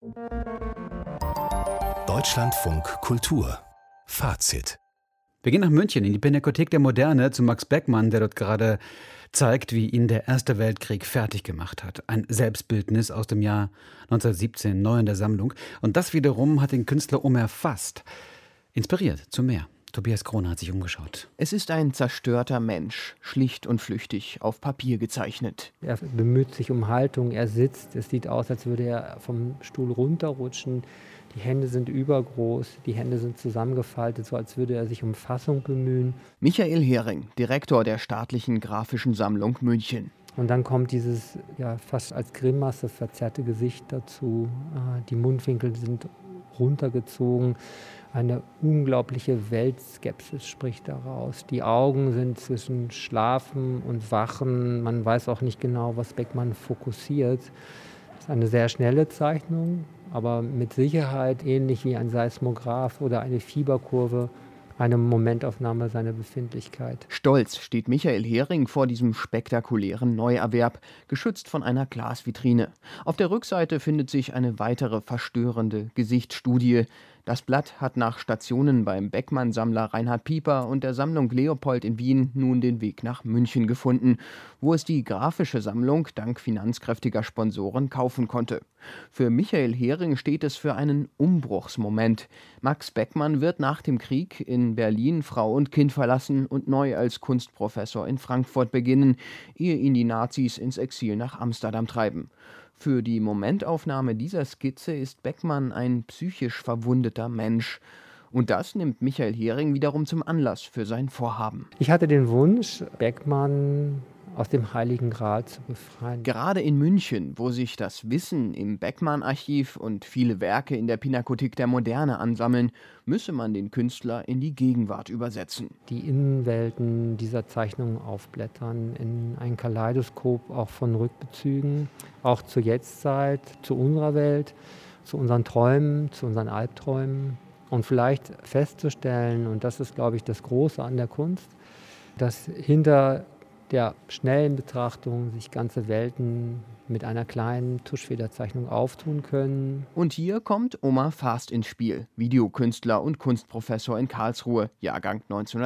Deutschlandfunk Kultur Fazit. Wir gehen nach München in die Pinakothek der Moderne zu Max Beckmann, der dort gerade zeigt, wie ihn der Erste Weltkrieg fertig gemacht hat. Ein Selbstbildnis aus dem Jahr 1917, neu in der Sammlung. Und das wiederum hat den Künstler Omer Fast inspiriert zu mehr. Tobias Krone hat sich umgeschaut. Es ist ein zerstörter Mensch, schlicht und flüchtig, auf Papier gezeichnet. Er bemüht sich um Haltung, er sitzt. Es sieht aus, als würde er vom Stuhl runterrutschen. Die Hände sind übergroß, die Hände sind zusammengefaltet, so als würde er sich um Fassung bemühen. Michael Hering, Direktor der Staatlichen Graphischen Sammlung München. Und dann kommt dieses fast als Grimasse verzerrte Gesicht dazu. Die Mundwinkel sind runtergezogen. Eine unglaubliche Weltskepsis spricht daraus. Die Augen sind zwischen Schlafen und Wachen. Man weiß auch nicht genau, was Beckmann fokussiert. Das ist eine sehr schnelle Zeichnung, aber mit Sicherheit ähnlich wie ein Seismograph oder eine Fieberkurve, eine Momentaufnahme seiner Befindlichkeit. Stolz steht Michael Hering vor diesem spektakulären Neuerwerb, geschützt von einer Glasvitrine. Auf der Rückseite findet sich eine weitere verstörende Gesichtsstudie. Das Blatt hat nach Stationen beim Beckmann-Sammler Reinhard Pieper und der Sammlung Leopold in Wien nun den Weg nach München gefunden, wo es die grafische Sammlung dank finanzkräftiger Sponsoren kaufen konnte. Für Michael Hering steht es für einen Umbruchsmoment. Max Beckmann wird nach dem Krieg in Berlin Frau und Kind verlassen und neu als Kunstprofessor in Frankfurt beginnen, ehe ihn die Nazis ins Exil nach Amsterdam treiben. Für die Momentaufnahme dieser Skizze ist Beckmann ein psychisch verwundeter Mensch. Und das nimmt Michael Hering wiederum zum Anlass für sein Vorhaben. Ich hatte den Wunsch, Beckmann aus dem Heiligen Gral zu befreien. Gerade in München, wo sich das Wissen im Beckmann-Archiv und viele Werke in der Pinakothek der Moderne ansammeln, müsse man den Künstler in die Gegenwart übersetzen. Die Innenwelten dieser Zeichnungen aufblättern in ein Kaleidoskop auch von Rückbezügen, auch zur Jetztzeit, zu unserer Welt, zu unseren Träumen, zu unseren Albträumen. Und vielleicht festzustellen, und das ist, glaube ich, das Große an der Kunst, dass hinter der schnellen Betrachtung sich ganze Welten mit einer kleinen Tuschfederzeichnung auftun können. Und hier kommt Omer Fast ins Spiel, Videokünstler und Kunstprofessor in Karlsruhe, Jahrgang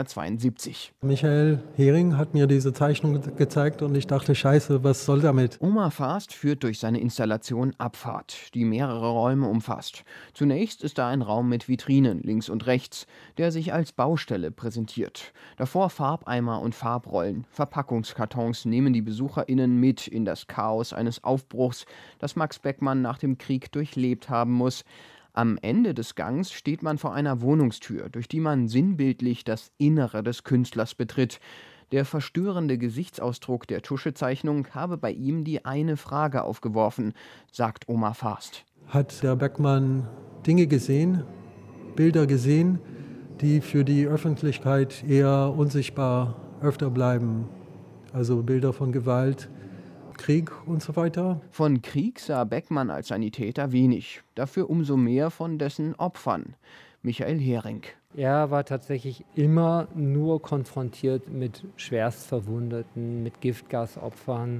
1972. Michael Hering hat mir diese Zeichnung gezeigt und ich dachte, scheiße, was soll damit? Omer Fast führt durch seine Installation Abfahrt, die mehrere Räume umfasst. Zunächst ist da ein Raum mit Vitrinen links und rechts, der sich als Baustelle präsentiert. Davor Farbeimer und Farbrollen, Verpackungskartons nehmen die BesucherInnen mit in das Chaos eines Aufbruchs, das Max Beckmann nach dem Krieg durchlebt haben muss. Am Ende des Gangs steht man vor einer Wohnungstür, durch die man sinnbildlich das Innere des Künstlers betritt. Der verstörende Gesichtsausdruck der Tuschezeichnung habe bei ihm die eine Frage aufgeworfen, sagt Omer Fast. Hat der Beckmann Dinge gesehen, Bilder gesehen, die für die Öffentlichkeit eher unsichtbar öfter bleiben? Also Bilder von Gewalt, Krieg und so weiter. Von Krieg sah Beckmann als Sanitäter wenig, dafür umso mehr von dessen Opfern. Michael Hering. Er war tatsächlich immer nur konfrontiert mit Schwerstverwundeten, mit Giftgasopfern.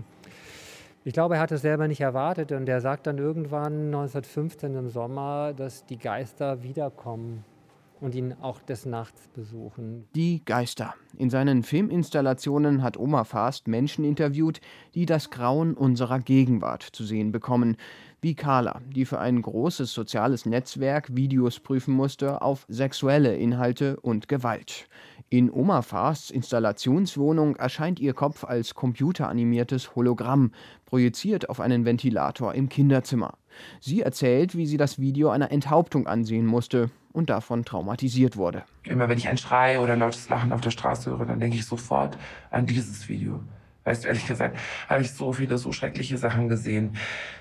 Ich glaube, er hat es selber nicht erwartet und er sagt dann irgendwann 1915 im Sommer, dass die Geister wiederkommen und ihn auch des Nachts besuchen. Die Geister. In seinen Filminstallationen hat Omer Fast Menschen interviewt, die das Grauen unserer Gegenwart zu sehen bekommen. Wie Carla, die für ein großes soziales Netzwerk Videos prüfen musste auf sexuelle Inhalte und Gewalt. In Omer Fasts Installationswohnung erscheint ihr Kopf als computeranimiertes Hologramm, projiziert auf einen Ventilator im Kinderzimmer. Sie erzählt, wie sie das Video einer Enthauptung ansehen musste und davon traumatisiert wurde. Immer wenn ich ein Schrei oder lautes Lachen auf der Straße höre, dann denke ich sofort an dieses Video. Weißt du, ehrlich gesagt, habe ich so viele, so schreckliche Sachen gesehen.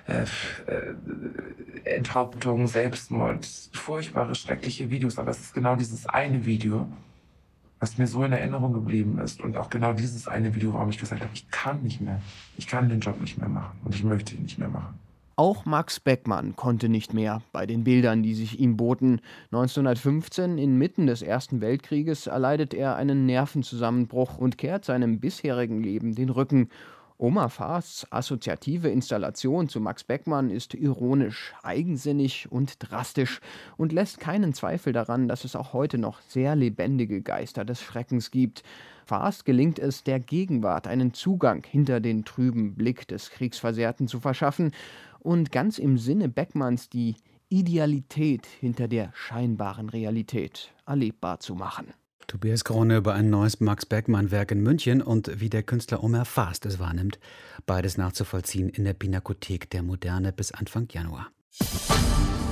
Enthauptung, Selbstmord, furchtbare, schreckliche Videos. Aber es ist genau dieses eine Video, was mir so in Erinnerung geblieben ist. Und auch genau dieses eine Video, warum ich gesagt habe, ich kann nicht mehr. Ich kann den Job nicht mehr machen und ich möchte ihn nicht mehr machen. Auch Max Beckmann konnte nicht mehr bei den Bildern, die sich ihm boten. 1915, inmitten des Ersten Weltkrieges, erleidet er einen Nervenzusammenbruch und kehrt seinem bisherigen Leben den Rücken. Omar Faasts assoziative Installation zu Max Beckmann ist ironisch, eigensinnig und drastisch und lässt keinen Zweifel daran, dass es auch heute noch sehr lebendige Geister des Schreckens gibt. Faast gelingt es, der Gegenwart einen Zugang hinter den trüben Blick des Kriegsversehrten zu verschaffen und ganz im Sinne Beckmanns die Idealität hinter der scheinbaren Realität erlebbar zu machen. Tobias Krone über ein neues Max Beckmann-Werk in München und wie der Künstler Omar Faast es wahrnimmt. Beides nachzuvollziehen in der Pinakothek der Moderne bis Anfang Januar.